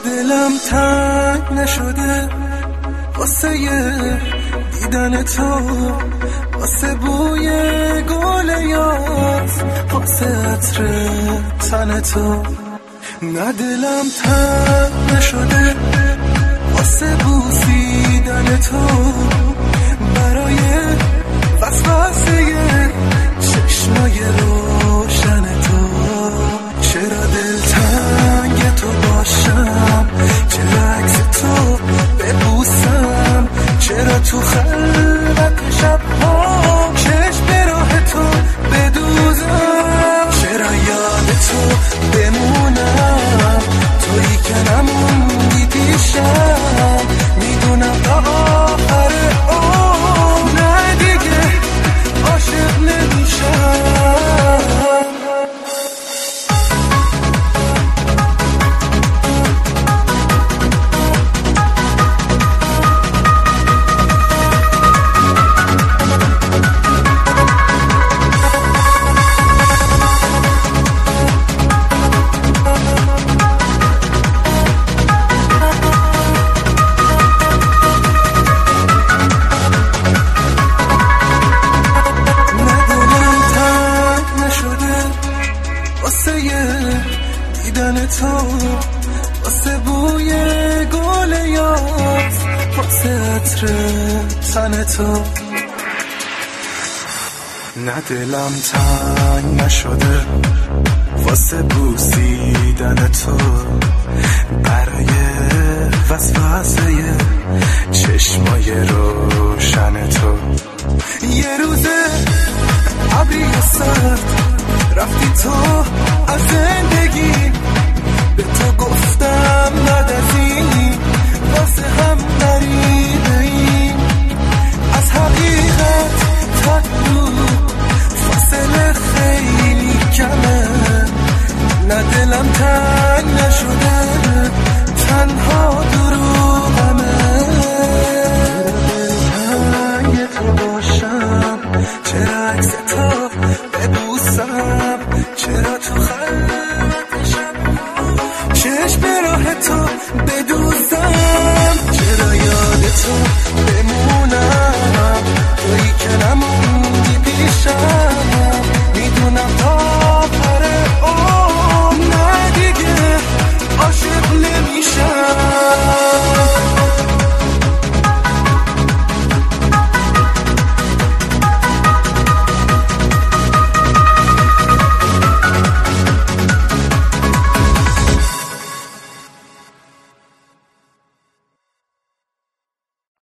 دلم تنگ نشده واسه دیدن تو، واسه بوی گل یاس، واسه عطر تن تو. نه دلم تنگ نشده واسه بوسیدن تو، برای وسوسه چشمای روشن تو. چرا دلتنگ تو باشم، چرا عکس تو ببوسم، چرا تو خلوت شب‌ها چشم به راه تو بدوزم، چرا یاد تو بمونم، تویی که نموندی پیشم، میدونم تا آخر نه دیگه عاشق نمیشم. دیدن تو، واسه بوی گل یاس، واسه عطر تن تو. نه دلم تنگ نشده واسه بوسیدن تو، برای وسوسه چشمای روشن تو. یه روزه ابری سرد رفتی تو از زندگی، به تو گفتم بعد از این واسه هم نریده‌ایم، از حقیقت تا دور فاصله خیلی کمه. نه دلم تنگ نشده تنها دروغمه، دلتنگ تو باشم، چرا عکس تو ببوسم، چرا تو خلوت شب‌ها چشم به راه تو بدوزم، چرا یاد تو